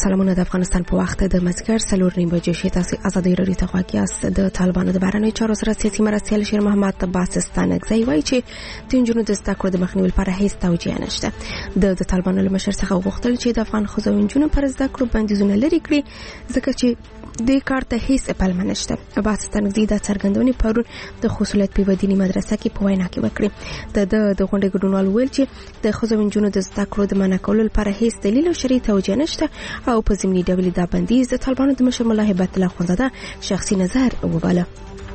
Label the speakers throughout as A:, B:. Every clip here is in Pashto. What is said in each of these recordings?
A: سلامونه. د افغانستان په وخت د مازدیګر 4:30 تاسو ازادي رادیو ته غواړئ. د طالبانو د بهرنیو چارو سره سیاسي مرستیال شیر محمد باسستانګزی وایي چې د نجونو د زده کړو د مخنیوي لپاره هیڅ توجیه نشته. د طالبانو له مشر څخه غوښتل چې د افغان ښځو او نجونو پر زده کړو بندیزونه لرې کړي ځکه چې د کار ته هیڅ پلمه نشته. باسستانګزی د څرګندونې پرون د خصوصیت په ودینی مدرسه کې په وینا کې وکړي. د غونډې ګډونوال ویل چې د ښځو او نجونو د زده کړو د منع کولو لپاره هیڅ دلیل او شرعي توجیه نشته او په ضمني ډول دا بندیز د طالبانو د مشر ملا هیبت الله اخوندزاده شخصي نظر وباله.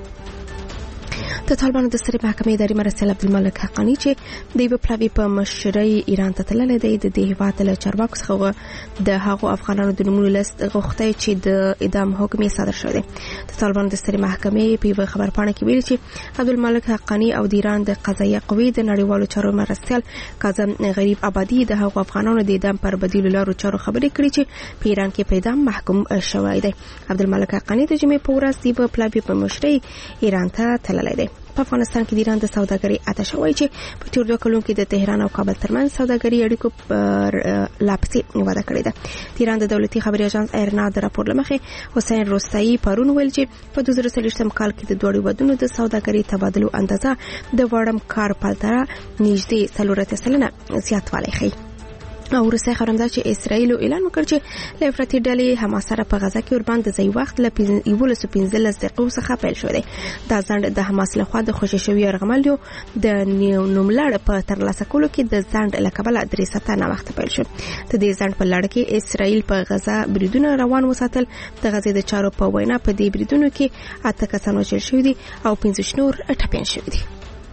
A: د طالبانو د سترې محکمې اداري مرستیال عبدالملک حقانی چې د یو پلاوی په مشرۍ ایران ته تللی دی د دې هیواد له چارواکو څخه د هغو افغانانو د نومونو لیست غوښتی چې د اعدام حکم یې صادر شوی دی. د طالبانو د سترې محکمې په یوه خبرپاڼه کې ویلي چې عبدالملک حقانی او د ایران د قضایه قوې د نړیوالو چارو مرستیال کاظم غریب آبادي د هغو افغانانو د اعدام پر بدیلو لارو چارو خبرې کړي چې په ایران کې په اعدام محکوم شوی دی. عبدالملک حقانی د جمعې په ورځ د یو پلاوی په مشرۍ ایران ته تللی دی. په افغانستان کې د ایران د سوداګرۍ آتش وایي چې په تیر 2 کلونو کې د تهران او کابل ترمنځ سوداګرۍ اړیکو پر لاپسې وده کړې ده. د ایران د دولتي خبري اژانس ایرنا د راپور لمخې حسین روستایی پرون ویل چې په 2023 کال کې د دوه هیوادونو د سوداګرۍ تبادلو اندازه د وړم کار پالتره نږدې 4% زیاتوالی ښیي. او روسیه خبرنده چې اسرائیل اعلان وکړ چې له افراطي ډلې حماس سره په غزا کې ورباندې ځای وخت له 1115 دقیقو څخه پیل شو دی. دا ځنډ د حماس لخوا د خوشی شوی یرغمل د نوملړ په ترلاسه کولو کې د ځنډ له کبله 3 ساعته نه وخت پیل شو. د دې ځنډ په لړ کې اسرائیل په غزا بریدونه روان وساتل. د غزې د چارو په وینا په دې بریدونو کې 8 کسان وژل شوي دي او 15 نور ټپیان شوي دي.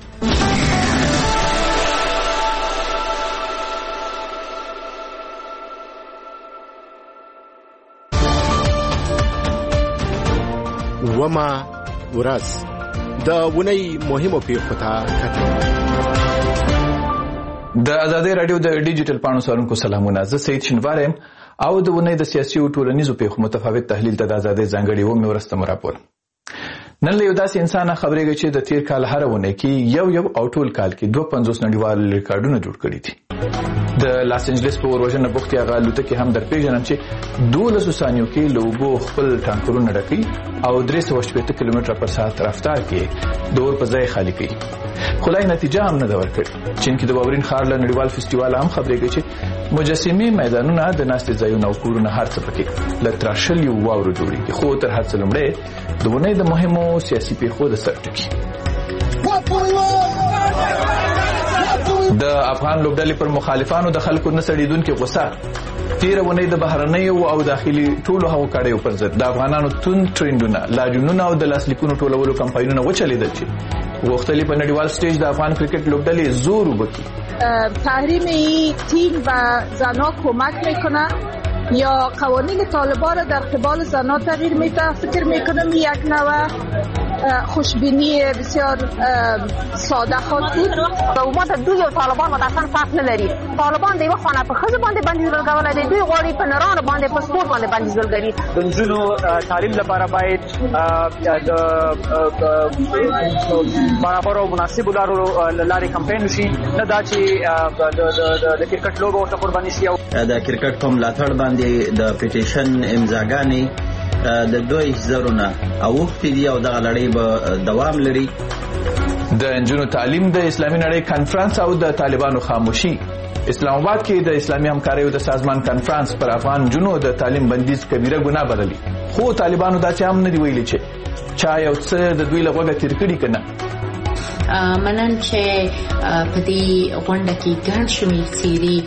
B: وما ورځ د ونی مهمو پیښو ته کتل.
C: د ازادي رادیو د ډیجیټل پاڼو سره سلامونه. زه سید شنوارم او د ونی د سیاسي او ټولنیزو پیښو متفاوت تحلیل ته د ازادي ځانګړي و مې ورسته راپور. نن له یو داسې انسان خبرېږي چې د تیر کال هر ونه کې یو او ټول کال کې 250 نړیوال ریکارډونه جوړ کړي دي. د لاس انجلس په وروژنه بوختي هغه لوته کې هم درپېژنم چې 12 ثانیو کې لوبو خپل ټانکرونه ډکې او 380 کیلومتر پر ساعت رفتار کې دور په ځای خالی کوي. خلای نتیجه هم نه دا ورکړي. چین کې د باورین ښار له نړیوال فستیوال هم خبرېږي چې مجسمې میدانونه د ناستې ځایونه او کورونه هر څه پکې له تراشلي واورو جوړېږي. خو تر هر څه لومړی د ونې د مهمو سیاسي پیښو د سر ټکي. د افغان لوبډلې پر مخالفانو د خلکو نه سړېدونکې غوسه تیر ونې د بهرنیو او داخلي ټولو هغو کړیو پر ضد د افغانانو توند ټرینډونه لاجونونه او د لاسلیکونو ټولولو کمپاینونه وچلیدل چې غوښتلې په نړیوال سټیج د افغان کرکټ لوبډلې زور وبکي.
D: تحریم این تیم و زنها کمک میکنه یا قوانین طالبان در قبال زنها تغییر میده؟ فکر میکنم یک نوع خوشبینی بسیار ساده خود بود.
E: حکومت دوی او طالبان متأسفانه فرق نداری. طالبان د یو خانه په خزه باندې بندیز لګولای دی، دوی غواړي په نرانو باندې په سپورت باندې بندیز لګړي.
F: د نجونو تعلیم لپاره باید د برابر او مناسب لارو لارې کمپاین وشي، نه دا چې د کرکټ لوبو ورته قرباني شي.
G: د کرکټ په ملاتړ باندې د پیټیشن امضاګانې د 2000 نه اوختي دي او دغه لړۍ به دوام لري.
C: د انجونو تعلیم د اسلامي نړۍ کانفرنس او د طالبانو خاموشي. اسلام آباد کې د اسلامي همکاریو د سازمان کانفرنس پر افغان جنو د تعلیم بندیز کبیره ګناه بللي. خو طالبانو دا چې هم نه دی ویلي چې چا یو څه د دوی له غوږه تیر کړي کنه.
H: منن چې په دې غونډه کې ګڼ شمېر څیرې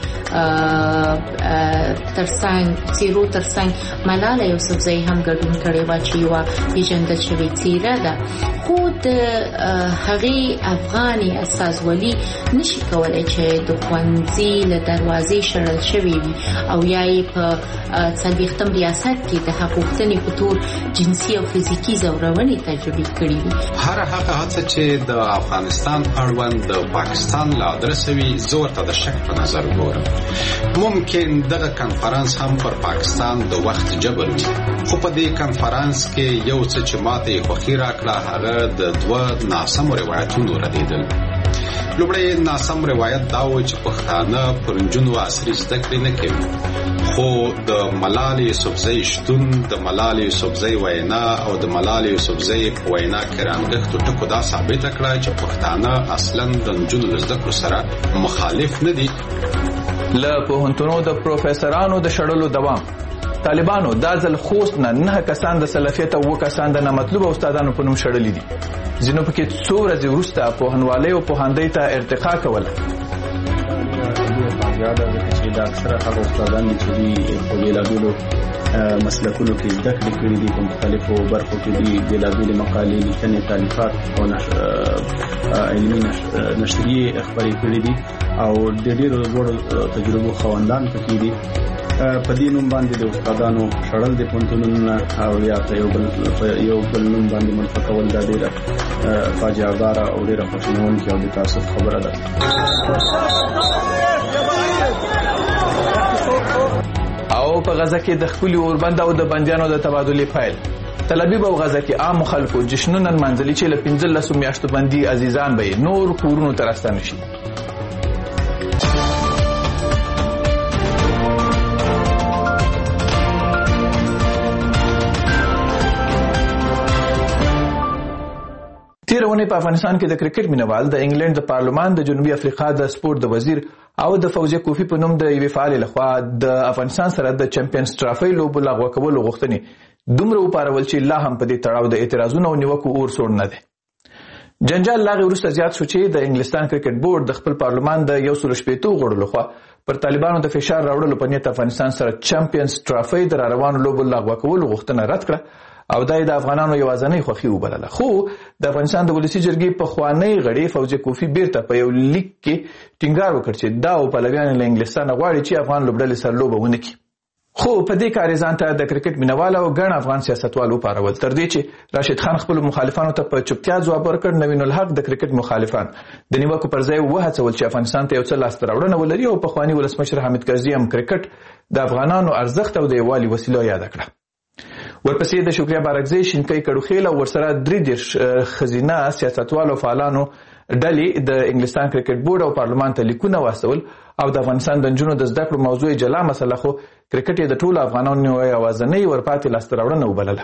H: ترڅنګ ملاله یوسفزۍ هم ګډون کړی و چې یوه پیژندل شوې څیره ده. خو د هغې افغاني استازولي نشي کولی چې د ښوونځي له دروازې شړل شوې وي او یا یې په 40م ریاست کې د حقوقتنې په تور جنسي او فزیکي ځورونې تجربې کړې وي.
I: هر هغه هڅه چې د افغانستان اړوند د پاکستان له ادرسه وي زه ورته د شک په نظر ګورم. ممکن دغه کنفرانس هم پر پاکستان د وخت جبر وي، خو په دې کنفرانس کې یو څه چې ماته خوښي راکړه هغه د 2 ناسمو روایتونو ردېدل. لومړی ناسم روایت دا و چې پښتانه پر نجونو عصري زده کړې نه کوي، خو د ملالۍ یوسفزۍ شتون، د ملالۍ یوسفزۍ وینا او د ملالۍ یوسفزۍ په وینا کې رانغښتو ټکو دا ثابته کړه چې پښتانه اصلا د نجونو له زده کړو سره مخالف نه دي.
C: له پوهنتونو د پروفیسورانو د شړلو دوام. طالبانو دا ځل خوست نه 9 کسان د سلفیت او 2 کسان د نامطلوب استادانو په نوم شړلي دي. ځینو پکې څو ورځې وروسته پوهنوالۍ او پوهاندۍ ته ارتقا کوله.
J: چې دا اکثره هغه استادان چې دي په بېلابېلو مسلکونو کې زده کړې کړي دي، په مختلفو برخو کې دي بېلابېلې مقالې، لیکنې، تالیفات او علمي نشریې خپرې کړي دي او د ډېرو لوړو تجربو خاوندان پکې دي. په دې نوم باندې د استادانو شړل د پوهنتونونو او یا په یو بل نوم باندې منفعه کول دا ډېره فاجعه‌باره او ډېره خواشینونکې او د تاسف خبره ده.
C: او په غزه کې د خپل اوربند او د بندیانو د تبادلې فایل. تل ابیب او غزه کې عام خلکو جشنونه منځلي چې له 15 میاشتو باندې عزیزان به نور کورونو ته راستانه شي. تیرونه په افغانستان کې د کرکټ مینوال د انګلند د پارلمان د جنوبي افریقا د سپورت د وزیر او د فوزیه کوفی په نوم د یوې فعال لخوا د افغانستان سره د چمپیونز ټرافي لوبو لغوه کولو غوښتنې دومره وپارول چې لا هم په دې تړاو د اعتراضونو او نیوکو اور سوړ نه دی. جنجال لاغي وروسته زیات شو چې د انګلستان کرکټ بورډ د خپل پارلمان د 160 غړو لخوا پر طالبانو د فشار راوړلو په نیت افغانستان سره چمپیونز ټرافي د روانو لوبو لغوه کولو غوښتنه رد کړه او دای د افغانانو یوازنۍ خوخي وبلله. خو د افغانستان د ولسی جرګې په خوانی غړي فوزیه کوفی بیرته په یو لیک کې ټینګار وکړ چې دا او پلویان له انګلستان غواړي چې افغان لوبډلې سره لوبه ونه کړي. خو په دې کار ځان ته د کرکټ مینوال او ګڼ افغان سیاستوالو پارول تر دې چې راشد خان خپل مخالفانو ته په چوپتیا ځواب ورکړ. نوین الحق د کرکټ مخالفان د نیوکو پر ځای وهڅول چې افغانستان ته یو څه لاس راوړنه ولري او په خوانی ولسمشر حامد کرزي هم کرکټ د افغانانو ارزښت او د یووالي وسیله یاد کړه. ورپسې د شکریا بارکزی شینکۍ کډوخیل او ورسره 3 خزینه سیاستوالو فعالانو ډلې د انګلستان کرکټ بورډ او پارلمان ته لیکونه واستول او د افغانستان د نجونو د زده کړو موضوع جلا مسله خو کرکټ د ټولو افغانانو یوازنۍ ورپاتې لاسته راوړنه وبلله.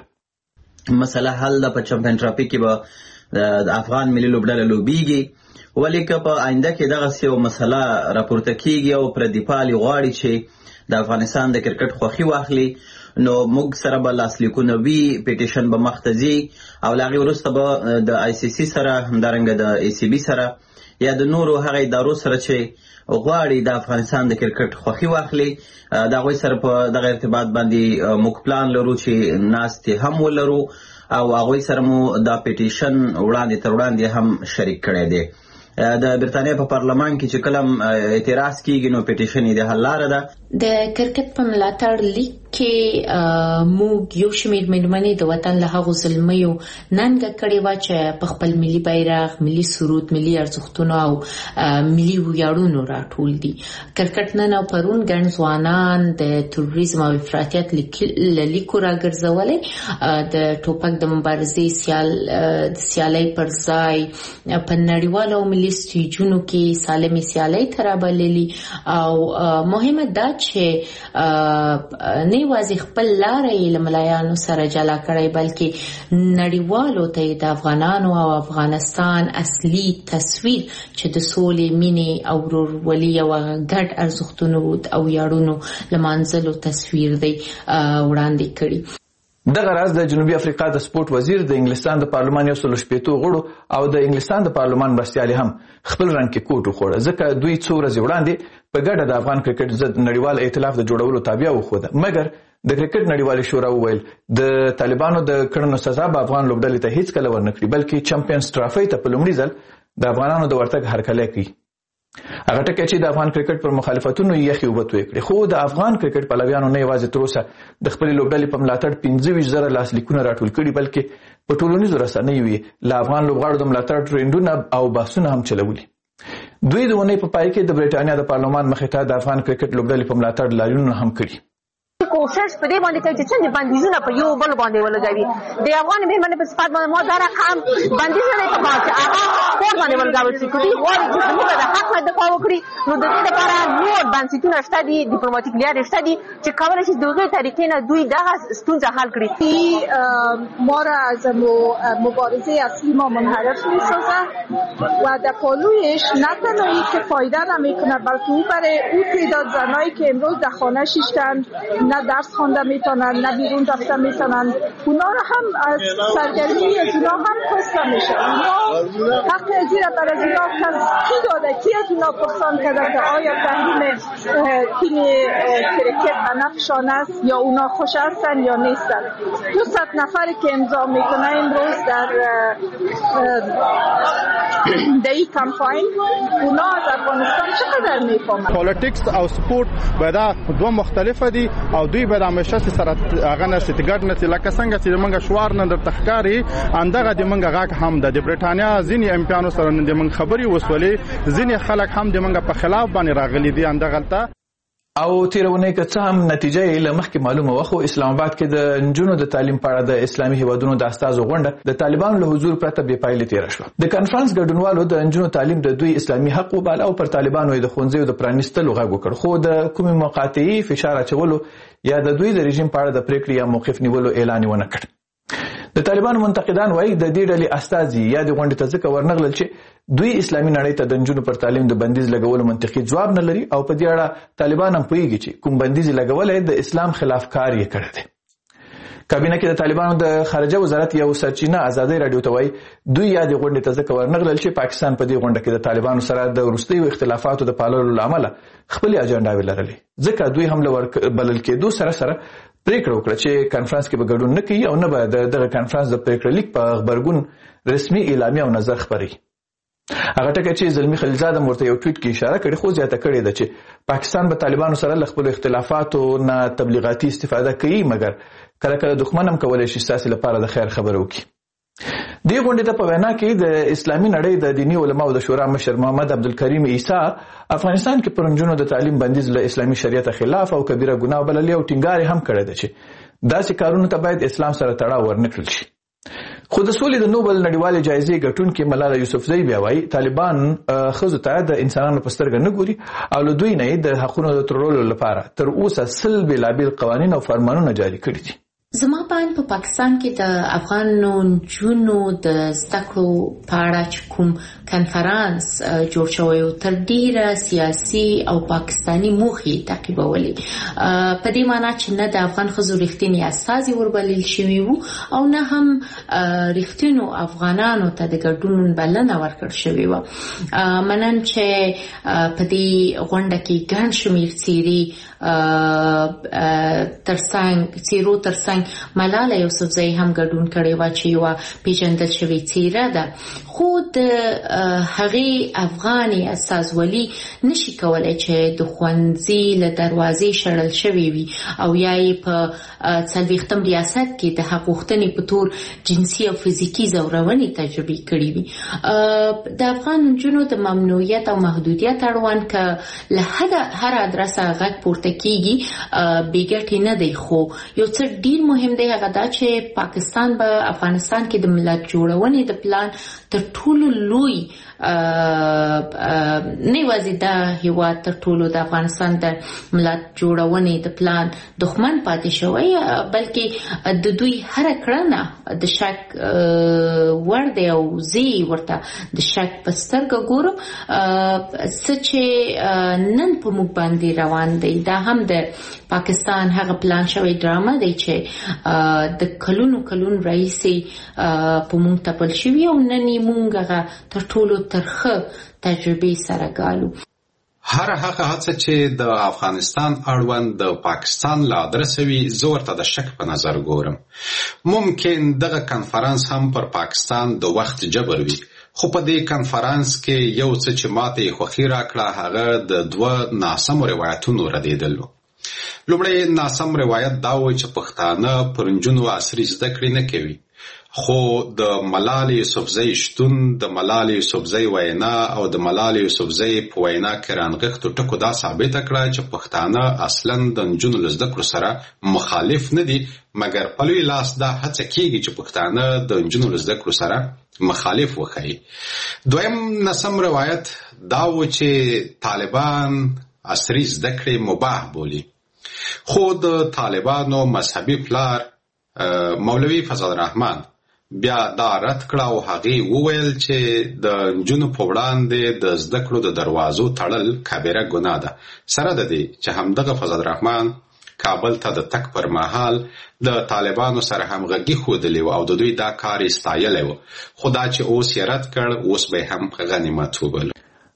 G: مسله حل د چمپیون ټرافي کې به د افغان ملي لوبډله لوبېږي، ولې که په آینده کې دغسې یو مسله راپورته کېږي او پردي پالي غواړي چې د افغانستان د کرکټ خوښي واخلي نو موږ سره به لاسلیکونه وي، پیټیشن به مخته ځي او له هغې وروسته به د آی سی سی سره همدارنګه د ای سی بي سره یا د نورو هغه ادارو سره چې غواړي د افغانستان د کرکټ خوښي واخلي د هغوی سره په دغه ارتباط باندې موږ پلان لرو چې ناستې هم ولرو او هغوی سره مو دا پیټیشن وړاندې تر وړاندې هم شریک کړی دی. د برتانیا په پارلمان کې چې کله اعتراض کیږي نو پیټیشن یې د حل لاره ده.
H: د کرکټ په ملاتړ لیک کې موږ یو شمېر مېرمنې د وطن له هغو زلمیو ننګه کړې وه چې په خپل ملي بیرغ، ملي سرود، ملي ارزښتونو او ملي ویاړونو راټول دي. کرکټ نن او پرون ګڼ ځوانان د تروریزم او افراطیت له لیکو راګرځولې د ټوپک د مبارزې د سیالۍ پر ځای په نړیوالو او ملي سټیجونو کې سالمې سیالۍ ته رابللي او مهمه دا چې نه یوازې خپل لاره یې له ملایانو سره جلا کړی بلکې نړیوالو ته د افغانانو او افغانستان اصلي تصویر چې د سولې، مینې او ورورولۍ او ګډ ارزښتونو او ویاړونو لمانځلو تصویر دی وړاندې کړي.
C: دغه راز د جنوبي افریقا د سپورت وزیر د انګلستان د پارلمان 160 غړو او د انګلستان د پارلمان مرستیالي هم خپل رنګ کې کوټ وخوړه، ځکه دوی څو ورځې وړاندې په ګډه د افغان کرکټ ضد نړیوال ائتلاف د جوړولو تابع وښوده. مګر د کرکټ نړیوالې شورا وویل د طالبانو د کړنو سزا به افغان لوبډلې ته هیڅ کله ورنکړي بلکې چمپیونز ټرافي ته په لومړي ځل د افغانانو د ورتګ هرکلی کوي. هغه ټکی چې د افغان کرکټ پر مخالفتونو یخي اوبه توی کړي، خو د افغان کرکټ پلویانو نه یوازې تر اوسه د خپلې لوبډلې په ملاتړ 25,000 لاسلیکونه راټول کړي بلکې په ټولنیزو رسنیو یې له افغان لوبغاړو د ملاتړ ټرینډونه او بحثونه هم چلولي. دوی د اونۍ په پای کې د برېټانیا د پارلمان مخې ته د افغان کرکټ لوبډلې په ملاتړ لاریونونه هم کړي.
E: کوشش په دې باندې کوي چې څنګه بندیزونه په یو بل باندې ولګوي. د افغان میرمنې په صفات باندې ما دا رقم بندیزونه نه کوي چې هغه کور باندې ولګول شي. کوي غواړي چې موږ د حق دفاع وکړي، نو د دې لپاره نور بنسټونه شته دي، ډیپلوماټیک لارې شته دي چې کولای شي دغه طریقې نه دوی دغه ستونزه حل کړي.
D: ما را از مبارزه اصلی ما منحرف می‌سازه و در پالویش نه تنهایی که فایده نمیکنه بلکه او برای او تعداد زنایی که امروز در خانه شیشتن نه درس خوانده میتونن نه بیرون رفته میتونن، اونا رو هم از سرگرمی از اونا هم کاسته میشه. اونا حق ازی را بر از اونا کی داده؟ کی از اونا پرسان کرده که آیا تحریم تیم کرکت به نفعشان است یا اونا خوش هستن یا نیستن؟ 200 نفری که امضا میکنه امروز در این کمپاین، اونا از افغانستان چقدر میفهمن؟
K: پالیټکس او سپورت باید دوه مختلفه دي او دوی به د همیشه سره هغه نشي تګړ نه لکه څنګه چې موږ شوار نه در تخکاری اندغه د موږ غاک هم د برټانیا ځینی امپیانو سره د موږ خبري وسولې، ځینی خلک هم د موږ په خلاف باندې راغلي دي اندغلته.
C: او تیرونه که څه هم نتیجه یې لمخکې معلومه وخو اسلام آباد کې د نجونو د تعلیم په اړه د اسلامي هیوادونو د استازو غونډه د طالبانو له حضور پرته بې پایلې تیر شوه. د کانفرنس ګډونوالو د نجونو تعلیم د دوی اسلامي حق وباله او پر طالبانو د ښوونځیو د پرانیستلو غږ وکړ، خو د کومې مقاطعي فشار اچولو یا د دوی د رژیم په اړه د پریکړې یا موقف نیولو اعلان ونه کړ. د طالبانو منتقدان وایي د دې ډلې استازي یا د غونډې ته ځکه ورنغلل چې دوی اسلامي نړۍ ته د نجونو پر تعلیم د بندیز لګولو منطقي ځواب نه لري او په دې اړه طالبان هم پوهیږي چې کوم بندیز لګولای د اسلام خلاف کار یې کړی دی. کابینه کې د طالبانو د خارجه وزارت یو سرچینه ازادي رادیو ته وایي دوی یا د غونډې ته ځکه ورنغلل چې پاکستان په دې غونډه کې د طالبانو سره د وروستیو اختلافاتو د پاللو لامل خپل اجنډاوې لرلې، ځکه دوی هم بلل کېدو سره پریکړه وکړه چې کانفرنس کې به ګډون نه کوي او نه به دغه کانفرنس د پریکړې لیک په خبرګون رسمي اعلامیه او نظر خبري. هغه ټکی چې زلمی خلیلزاده مرته یو ټویټ کې اشاره کړې خو زیاته کړې ده چې پاکستان به طالبانو سره له خپل اختلافاتو نه تبلیغاتي استفاده کوي، مګر کله کله دښمن هم کولای شي ستاسو لپاره د خیر خبره وکړي. دې غونډې ته په وینا کې د اسلامي نړۍ د دیني علماو د شورا مشر محمد عبدالکریم عیسی افغانستان کې پر نجونو د تعلیم بندیز له اسلامي شریعت خلاف او کبیره ګناه بللې او ټینګار هم کړی دی چې داسې کارونو ته باید اسلام سره تړاو ورنکړل شي. خو د سولې د نوبل نړیوالې جایزې ګټونکې ملاله یوسفزۍ بیا وایي طالبان ښځو ته د انسانانو په سترګه نه ګوري او له دوی نه د حقونو د ترلولو لپاره تر اوسه 100 بېلابېل قوانین او فرمانونه جاري کړي دي.
H: زما په پاکستان کې د افغان نجونو د زده کړو په اړه چې کوم کنفرانس جوړ شوی و تر ډیره سیاسي او پاکستاني موخې تعقیبولې، په دې معنی چې نه د افغان ښځو رښتینی استازي وربلل شوي وو او نه هم رښتینو افغانانو ته د ګډون بلنه ورکړل شوې وه. منن چې په دې غونډه کې ګڼ شمېر څیرې ترڅنګ ملاله یوسفزۍ هم ګډون کړی و چې یوه پیژندل شوې څیره ده، خو د هغې افغاني استازولي نشي کولی چې د ښوونځي له دروازې شړل شوې وي او یا یې په 40م ریاست کې د حق غوښتنې په تور جنسي او فزیکي ځورونې تجربې کړې وي. د افغان نجونو د ممنوعیت او محدودیت اړوند که له هر ادرسه غږ پورته کیږي بې ګټې نه دی، خو یو څه ډیر مهم دی هغه دا چې پاکستان به افغانستان کې د ملت جوړونې د پلان تر ټولو لوی نه یوازې دا هیواد تر ټولو د افغانستان د ملت جوړونې د پلان دښمن پاتې شوی، بلکې د دوی هر کړنه د شک وړ دی او زه ورته د شک په سترګه ګورم. څه چې نن په موږ باندې روان دی دا هم د پاکستان هغه پلان شوی ډرامه دی چې د کلونو راهیسې په موږ تپل شوی او نن یې موږ هغه تر ټولو ترخه تجربې سره ګالو.
I: هر هغه هڅه چې د افغانستان اړوند د پاکستان له ادرسه وي زه ورته د شک په نظر ګورم. ممکن دغه کنفرانس هم پر پاکستان د وخت جبر وي، خو په دې کنفرانس کې یو څه چې ماته خوښي راکړه هغه د 2 ناسمو روایتونو ردېدل. لومړی ناسم روایت دا و چې پښتانه پر نجونو عصري زده کړې نه کوي خو د ملالۍ یوسفزۍ شتون د ملالۍ یوسفزۍ وینا او د ملالۍ یوسفزۍ په وینا کې رانغښتو ټکو دا ثابته کړه چې پښتانه اصلا د نجونو له زده کړو سره مخالف نه دي، مګر په لوی لاس دا هڅه کیږي چې پښتانه د نجونو له زده کړو سره مخالف وښيي. دویم نسم روایت دا و چې طالبان عصري زده کړې مباح بولي، خو د طالبانو مذهبي پلار مولوي فضل الرحمن بیا دا رد کړه او هغې وویل چې د نجونو په وړاندې د زده کړو د دروازو تړل کبیره ګناه ده. سره د دې چې همدغه فضل الرحمن کابل ته د تګ پر مهال د طالبانو سره همغږي ښودلې وه او د دوی دا کار یې ستایلی و، خو دا چې اوس یې رد کړ اوس به هم غنیمت وبلو.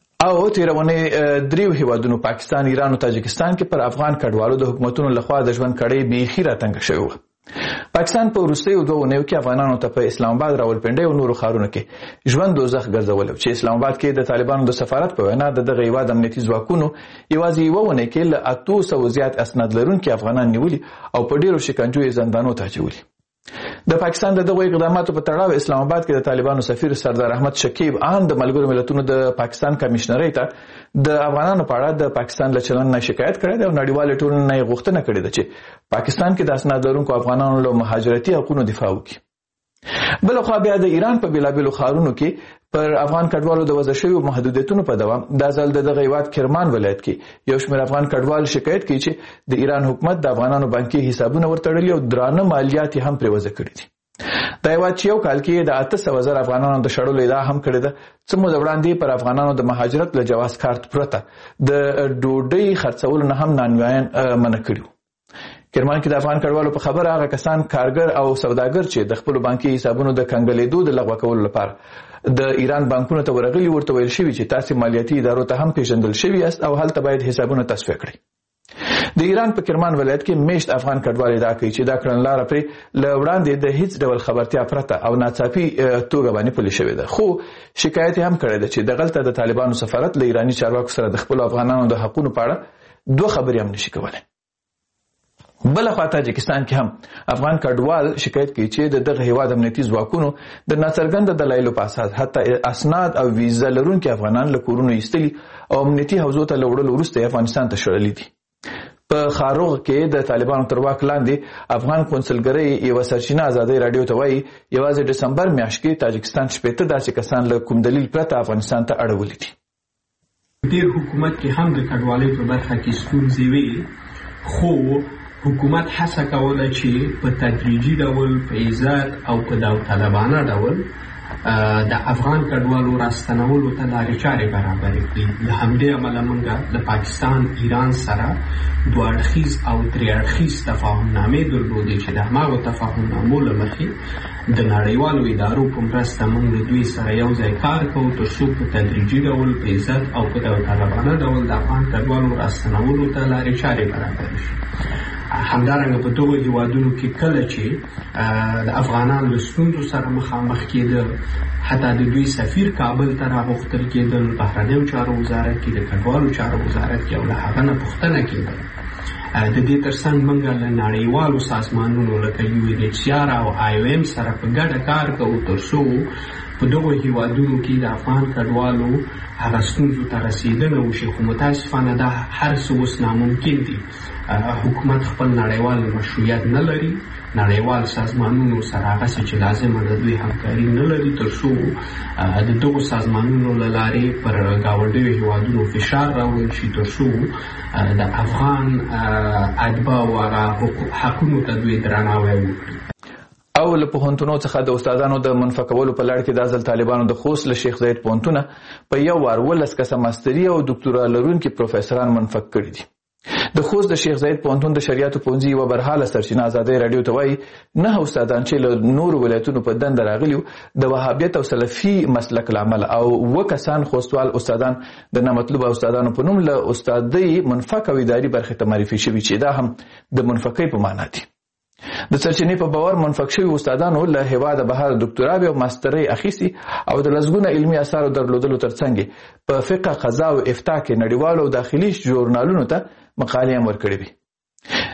C: او تیرونې دریو هیوادونو پاکستان، ایران او تاجکستان کې پر افغان کډوالو د حکومتونو لخوا د ژوند کړۍ بیخي راتنګه شوې وه. پاکستان په وروستیو 2 اونیو کې افغانانو ته په اسلام آباد، راولپنډۍ او نورو ښارونو کې ژوند دوزخ ګرځولی چې اسلام آباد کې د طالبانو د سفارت په وینا د دغه هیواد امنیتي ځواکونو یوازې 1 اونۍ کې له 800 زیات اسناد لرونکي افغانان نیولي او په ډیرو شکنجو یې زندانونو ته اچولي. د پاکستان د دغو اقداماتو په تړاو اسلام آباد کې د طالبانو سفیر سردار احمد شکیب ان د ملګرو ملتونو د پاکستان کمشنرۍ ته د افغانانو په اړه د پاکستان له چلند نه شکایت کړی دی او نړیوالې ټولنې نه یې غوښتنه کړې ده چې پاکستان کې د اسناد لرونکو افغانانو له مهاجرتي حقونو دفاع وکړي. بلخوا بیا د ایران په بیلابیلو ښارونو کې پر افغان کډوالو د وضع شویو محدودیتونو په دوام دا ځل د دغه هیواد کرمان ولایت کې یو شمېر افغان کډوال شکایت کوي چې د ایران حکومت د افغانانو بانکي حسابونه ورتړلي او درانه مالیات یې هم پرې وضع کړي دي. دا هیواد چې یو کال کې د 800,000 افغانانو د شړلو ادعا هم کړې ده. څه موده وړاندې پر افغانانو د مهاجرت له جواز کارت پرته د ډوډۍ خرڅولو نه هم نانوایان منع کړي وو. کرمان کې د افغان کډوالو په خبره هغه کسان کارګر او سوداګر چې د خپلو بانکي حسابونو د کنګلېدو د لغوه کولو لپاره د ایران بانکونو ته ورغلي ورته ویل شوي چې تاسې مالیاتي ادارو ته هم پیژندل شوي یاست او هلته باید حسابونه تصفیه کړئ. د ایران په کرمان ولایت کې میشت افغان کډوال ادعا کوي چې دا کړنلاره پرې له وړاندې د هیڅ ډول خبرتیا پرته او ناڅاپي توګه باندې پلي شوې ده، خو شکایت یې هم کړی ده چې دغلته د طالبانو سفارت له ایراني چارواکو سره د خپلو افغانانو د حقونو په اړه 2 خبرې هم نشي کولی. بلخوا تاجکستان کې هم افغان کډوال شکایت کوي چې دغه هیواد امنیتي ځواکونو د ناڅرګند دلایلو په اساس حتی اسناد او ویزا لرونکي افغانان له کورونو ایستلي او امنیتي حوزو ته له وړلو وروسته افغانستان ته شړلي دي. په خاروغ کې د طالبانو تر واک لاندې افغان کونسلګرۍ یوه سرچینه ازادۍ راډیو ته وایي یوازې ډسمبر میاشت کې تاجکستان 80 داسې کسان له کوم دلیل پرته افغانستان ته اړولي دي.
L: ډېر حکومت کې هم د کډوالۍ په برخه کې ستونزې وي، خو حکومت هڅه کوله چې په تدریجي ډول په عزت او په داوطلبانه ډول د افغان کډوالو راستنولو ته لارې چارې برابرې کړي. له همدې امله موږ د پاکستان ایران سره 2 اړخیز او 3 اړخیز تفاهمنامې درلودې چې د هماغو تفاهمنامو له مخې د نړیوالو ادارو په مرسته موږ د دوی سره یو ځای کار کوو تر څو په تدریجي ډول په عزت او په داوطلبانه ډول د افغان کډوالو راستنولو ته لارې چارې برابرې شي. همدارنګه په دغو هیوادونو کې کله چې د افغانانو له ستونزو سره مخامخ کېدل، حتی د دوی سفیر کابل ته راغوښتل کېدل، بهرنیو چارو وزارت کې د کډوالو چارو وزارت کې او له هغه نه پوښتنه کېدل. د دې ترڅنګ موږ له نړیوالو سازمانونو لکه UNHCR او IOM سره په ګډه کار کوو تر څو په دغو هیوادونو کې د افغان کډوالو هغه ستونزو ته رسېدنه وشي، خو متاسفانه دا هر څه اوس ناممکن دي. حکومت خپل نړیوال مشروعیت نه لري، نړیوال سازمانونو سره هغسې چې لازمه د دوی همکاري نه لري تر څو د دغو سازمانونو له لارې پر ګاونډیو هیوادونو فشار راوړل شي تر څو د افغان اتباعو هغه حقونو ته دوی درناوی وکړي.
C: او له پوهنتونو څخه د استادانو د منفع کولو په لړ کې دا ځل طالبانو د خوست له شیخ زاید پوهنتونه په یو وار 12 کسه ماستري او ډاکټورا لرونکي پروفیسوران منفع کړي دي. د خوست د شیخ زاید پوهنتون د شریعتو پوهنځي یوه برحاله سرچینه ازادۍ راډیو ته وایي 9 استادان چې له نورو ولایتونو په دنده راغلي د وهابیت او سلفي مسلک له امله او 2 کسان خوستوال استادان د نامطلوبه استادانو په نوم له استادۍ منفق او اداري برخې ته معرفي شوي چې دا هم د منفقۍ په معنا دي. د سرچینې په باور منفق شوي استادانو له هیواده بهر ډاکټراوې او ماسترۍ اخیستي او د لسګونه علمي اثارو درلودلو ترڅنګ په فقه، قضا او افتاء کې نړیوالو او داخلي ژورنالونو ته مقالې هم ورکړې وي.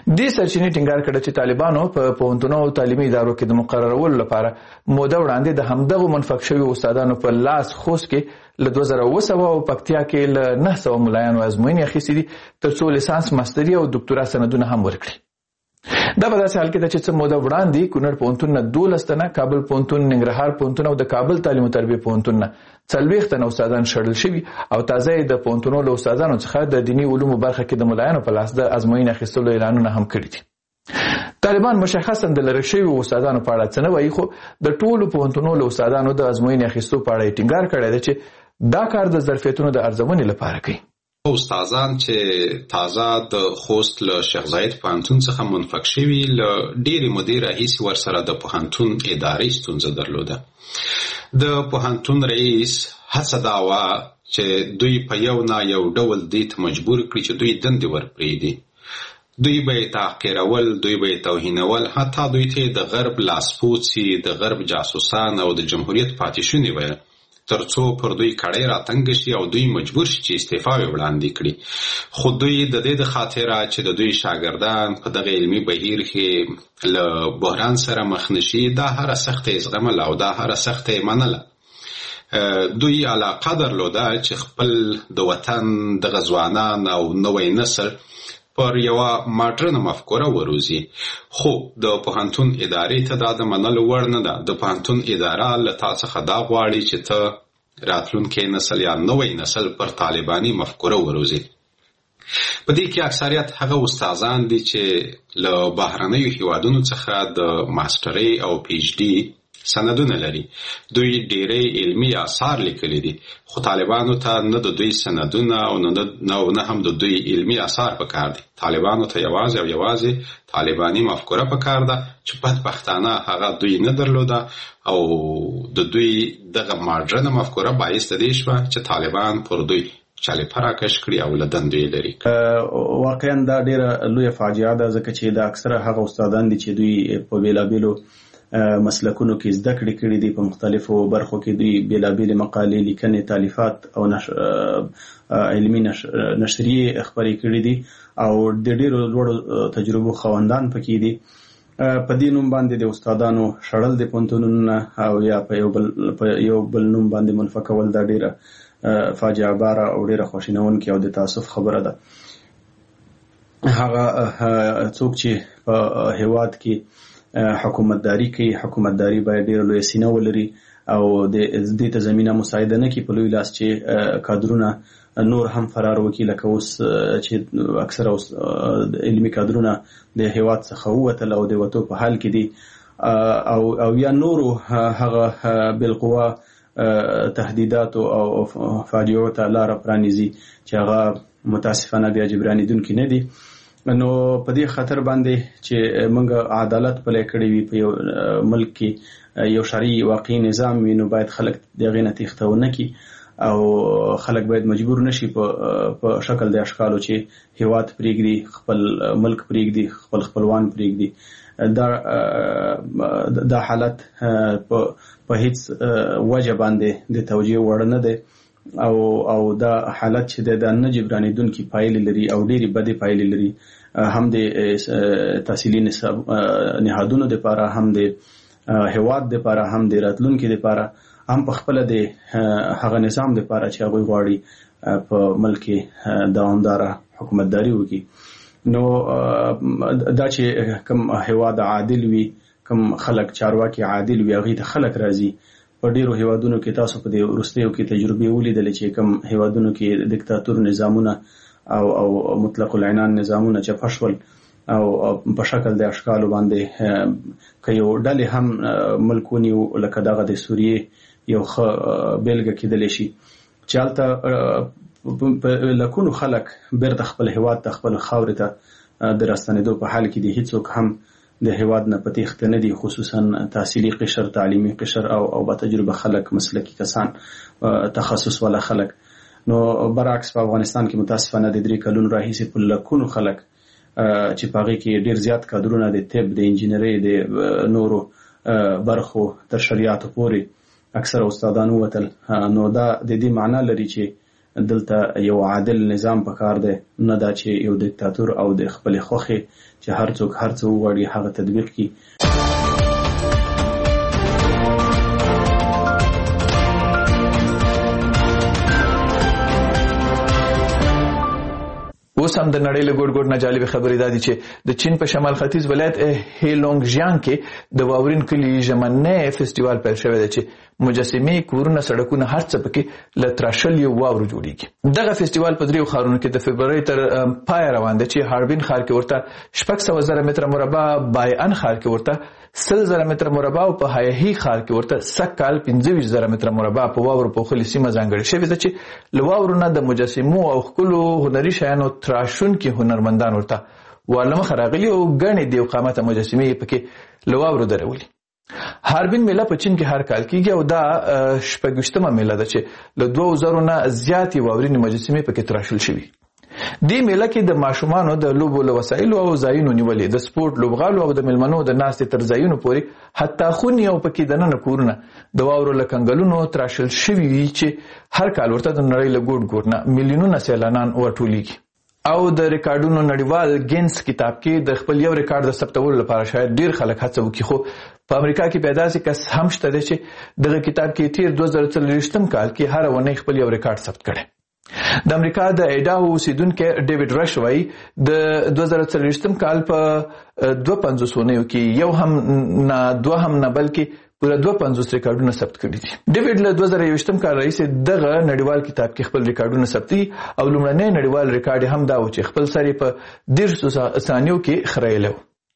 C: دې سرچینې ټینګار کړ چې طالبانو په پوهنتونونو او تعلیمي ادارو کې د مقررولو لپاره موده وړاندې د همدغو منفق شوي استادانو په لاس خوست کې له 2007 او پکتیا کې له 900 ملایانو ازموینې اخیستې دي ترڅو لیسانس ماستري او ډاکټورا سندونه هم ورکړي. دا په داسې حال کې ده چې څه موده وړاندې کونړ پوهنتون نه 12 تنه، کابل پوهنتون، ننګرهار پوهنتون او د کابل تعلیم او تربیه پوهنتون نه 40 تنه استادان شړل شوي او تازه د پوهنتونونو له استادانو څخه د دیني علومو برخه کې د ملایانو په لاس د ازموینې اخیستلو اعلانونه هم کړي دي. طالبان مشخصا د لرې شویو استادانو په اړه څه نه وایي، خو د ټولو پوهنتونونو له استادانو د ازموینې اخیستو په اړه ټینګار کړی دی چې دا کار د ظرفیتونو د ارزونې لپاره کوي.
I: استادان چې تازه د خوست له شیخ زاید پوهنتون څخه منفق شوي له ډېرې مودې راهیسې ورسره د پوهنتون ادارې ستونزه درلوده. د پوهنتون رئیس هڅه دا وه چې دوی په یو نه یو ډول دې ته مجبور کړي چې دوی دندې ورپرېږدي. دوی به یې تحقیرول، دوی به یې توهینول، حتی دوی ته د غرب لاسپوڅي، د غرب جاسوسان او د جمهوریت پاتې ویل ترڅو پر دوی کړۍ راتنګ شي او دوی مجبور شي چې استعفا وړاندې کړي. خو دوی د دې د خاطره چې د دوی شاګردان په دغه علمي بهیر کې له بحران سره مخ نشي، دا هره سخته زغمل او دا هره سخته منله. دوی علاقه درلوده چې خپل د وطن د ځوانان او نوی نسل پر یوه ماډرنه مفکوره وروزي. خو د پوهنتون ادارې ته دا د منلو وړ نه ده. د پوهنتون اداره له تا څخه دا غواړي چې ته راتلونکی نسل یا نوی نسل پر طالباني مفکوره وروزي. په دې کې اکثریت هغه استادان دي چې له بهرنیو هیوادونو څخه د ماسترۍ او پی ایچ ډي سندونه لري. دوی ډېری علمي آثار لیکلي دي، خو طالبانو ته نه د دوی سندونه او نه هم د دوی علمي آثار پکار دي. طالبانو ته یوازې او یوازې طالباني مفکوره پکار ده چې بدبختانه هغه دوی نه درلوده او د دوی دغه ماډرنه مفکوره باعث د دې شوه چې طالبان پر دوی چالیپه راکش کړي او له دندې لرې کړي.
J: واقعا دا ډېره لویه فاجعه ده، ځکه چې د اکثره هغه استادان دي چې دوی په بېلابېلو مسلکونو کې زده کړې کړې دي، په مختلفو برخو کې دوی بېلابېلې مقالې، لیکنې، تالیفات او علمي نشریې خپرې کړې دي او د ډېرو لوړو تجربو خاوندان پکې دي. په دې نوم باندې د استادانو شړل د پوهنتونونو او یا په یو بل نوم باندې منفق کول دا ډېره فاجعه باره او ډېره خواشینونکې او د تاسف خبره ده. هغه څوک چې په هېواد کې حکومتداري کوي، حکومتداري باید ډېره لویه سینه ولري او د دې ته زمینه مساعده نه کړي په لوی لاس چې کادرونه نور هم فرار وکړي، لکه اوس چې اکثره علمي کادرونه د هېواد څخه ووتل او د وتو په حال کې دي او یا نورو هغه بالقوه تهدیدات او فاجعو ته لاره پرانیزي چې هغه متاسفانه بیا جبرانېدونکي نه دي. نو په دې خطر باندې چې موږ عدالت پلی کړی وي په یو ملک کې یو شرعي واقعي نظام وي، نو باید خلک د هغې نه تېښته ونه کړي او خلک باید مجبور نشي په شکل د اشکالو چې هېواد پرېږدي، خپل ملک پرېږدي، خپل خپلوان پرېږدي. دا حالت په هیڅ وجه باندې د توجیه وړ نه دی او دا حالت چې د نه جبرانېدونکي پایلې لري او ډېرې بدې پایلې لري، هم د تحصیلي نهادونو دپاره، هم د هېواد دپاره، هم د راتلونکي دپاره، هم په خپله د هغه نظام دپاره چې هغوی غواړي په ملک کې دوامداره حکومتداري وکړي. نو دا چې کوم هېواد عادل وي، کوم خلک چارواکي عادل وي، هغې ته خلک راځي. په ډیرو هیوادونو کې تاسو په دې وروستیو کې تجربې ولیدلې چې کوم هیوادونو کې دیکتاتور نظامونه او مطلق العنان نظامونه چپه شول او په شکل د اشکالو باندې که یو ډلې هم ملکونی لکه دغه د سوریې یو ښه بیلګه کېدلی شي چې هلته لکونو خلک بیرته خپل هیواد ته، خپل خاورې ته د راستنېدو په حال کې دي. هیڅوک هم د هیواد نه په تېښته نه دي، خصوصا تحصیلي قشر، تعلیمي قشر او با تجربه خلک، مسلکي کسان، تخصص والا خلک. نو برعکس په افغانستان کې متاسفانه د 3 کلونو راهیسې په لکونو خلک چې په هغې کې ډېر زیات کادرونه د طب، د انجینرۍ، د نورو برخو تر شریعاتو پورې اکثره استادان ووتل. نو دا د دې معنا لري چې دلته یو عادل نظام پکار دی، نه دا چې یو دیکتاتور او د خپل خوخي چې هر څوک هر څه وغواړي هغه تطبیق کړي.
C: اوس هم د نړۍ له ګوټ ګوټ نه جالب خبرې دا دي چې د چین په شمال ختیځ ولایت هیلونګژیانګ کې د واورین کلي ژمنی فستیوال پیل شوی دی چې مجسمې، کورونه، سړکونه هر څه پکې له تراشلې واورو جوړیږي. دغه فستیوال په 3 ښارونو کې د فبرवरी تر پای روان دی چې هاربین ښار کې ورته 600,000 متره مربع، بایان ښار کې ورته 100,000 متره مربع او په هایهی ښار کې ورته سکهال 25,000 متره مربع په واورو پوښلې سیمه ځانګړې شوې ده چې له واورو نه د مجسمو او ښکلو هنري شیانو تراشونکي هنرمندان ورته والمخ راغلي او ګڼې د یو قامته مجسمې پکې له واورو درولي. هاربین میله په چین کې هر کال کیږي او دا 26مه میله ده چې له 2000 نه زیاتې واورینې مجسمې پکې تراشل شوي. دې میله کې د ماشومانو د لوبو له وسایلو او ځایونو نیولې، د سپورت لوبغالو او د مېلمنو د ناستې تر ځایونو پورې حتی خونې او پکې دننه کورونه د واورو له کنګلونو تراشل شوي وي چې هر کال ورته د نړۍ له ګوټ ګوټ نه میلیونونه سیلانان ورټولېږي. او د ریکارډونو نړیوال گینس کتاب کې د خپل یو ریکارډ د ثبتولو لپاره شاید ډیر خلک هڅه وکړي، خو په امریکا کې پیدا سي کس هم شته دی چې دغه کتاب کې تیر 2023 کال کې هر ونه خپل یو ریکارډ ثبت کړي. د امریکا د ایډاهو اوسیدونکو ډیوډ رش وایي د 2023 کال په 250 کې یو هم نه دوه هم نه بلکې پوره 250 ریکارډونه ثبت کړي دي. ډیوډ له 2023 کال راهیسې دغه نړیوال کتاب کې خپل ریکارډونه ثبتي او لومړنی نړیوال ریکارډ هم دا و چې خپل سری په 150 ثانیو کې خړایلو.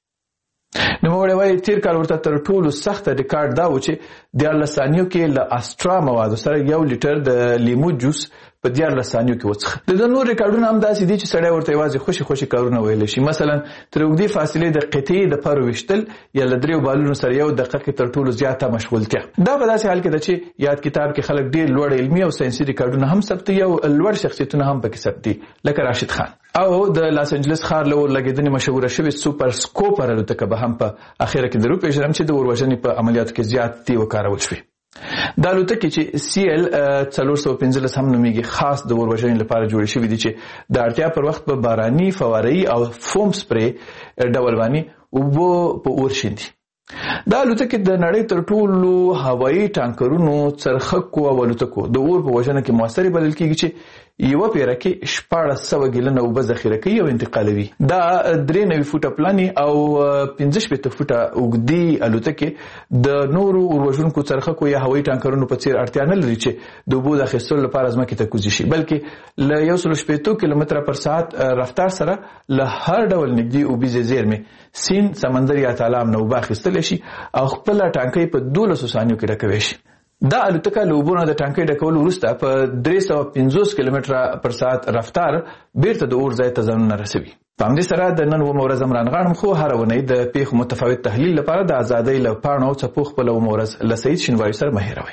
C: نو موږ وایي تیر کال ورته تر ټولو سخت ریکارډ دا و چې 14 ثانیو کې له استرا موادو سره 1 لیټر د لیمو جوس په 14 ثانیو کې وڅښه. د نور ریکارډونه هم داسې دي چې سړی ورته یوازې خوشي کارونه ویل شي، مثلا تر اوږدې فاصلې د قطعې د پرو وشتل یا له 3 بالونو سره 1 دقیقه تر ټولو زیاته مشغولتیا. دا په داسې حال کې ده چې یاد کتاب کې خلک ډیر لوړ علمي او ساينسي ریکارډونه هم ثبتي او لوړ شخصیتونه هم پکې ثبتي، لکه راشد خان او د لاس انجلس ښار له لګیدنې مشهوره شوی سوپر سکوپر الوتکه به هم په اخیره کې درو پیژنم چې د اوروژنې په عملیاتو کې زیاتې وکارول شوې. دا الوتکې چې CL 415 هم نومیږي خاص د اوروژنې لپاره جوړې شوې دي چې د اړتیا پر وخت په باراني، فواره‌ای او فوم سپری ډول باندې اوبو په اور شیندي. دا الوتکې د نړۍ تر ټولو هوایي ټانکرونو څرخکو او الوتکو د اور په وژنه کې موثرې بلل کېږي چې یو پیره کې 1400 ګیلنه اوبه ذخیره کوي او انتقالوي. دا 93 فوټه پلاني او 15 فوټه اوږدې الوتکې د نورو اوروژونکو څرخکو یا هوایي ټانکرونو په څیر اړتیا نه لري چې د اوبو د اخیستلو لپاره ځمکې ته کوزي شي، بلکې له 180 کیلومتره پر ساعت رفتار سره له هر ډول نږدې اوبیزې زیرمې، سیند، سمندر یا تالاب نه اوبه اخیستل شي او خپل ټانکۍ په 1200 ثانیو کې ډکوي شي. دا الوتکه له اوبو نه د ټانکۍ ډکولو وروسته په 350 کیلومتره پر ساعت رفتار بیرته د اور ځای ته ځانونه رسوي. په همدې سره د نن اومه ورځ رانغاړم، خو هره اونۍ د پیښو متفاوت تحلیل لپاره د ازادۍ له پاڼو او څپو خپله اومه ورځ له سعید شینواري سره مه هېروئ.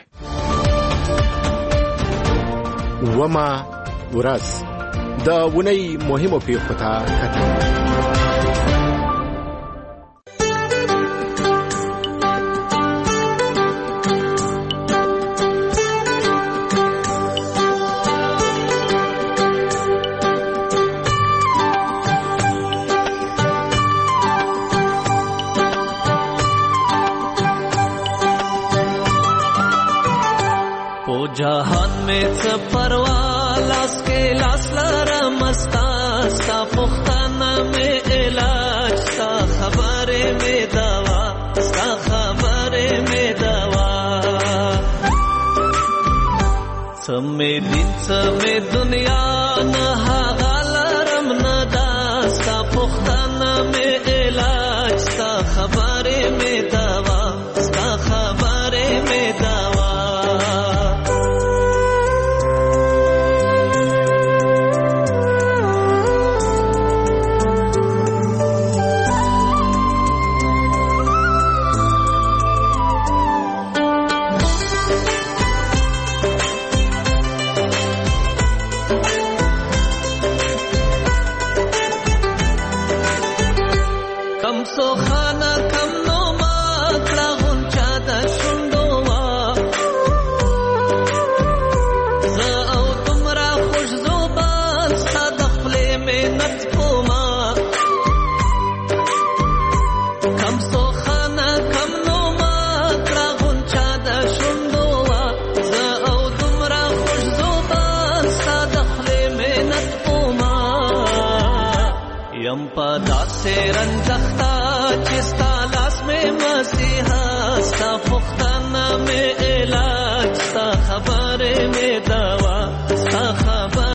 B: اومه ورځ د اونۍ مهمو پیښو ته کتل.
M: जहान में परवा लास के लास लारा मस्ता सा पुख्ताना में इलाज सा खबरे में दवा सा खबरे में दवा समे दिन समे दुनिया न हागालरम न दास्ता पुख्ताना में इलाज सा खबरे में दवा सा खबरे में दवा یم په داسې رنځخته چې ستا لاس مې مسیحا ستا پوښتنه مې علاج ستا خبرې مې دوا ستا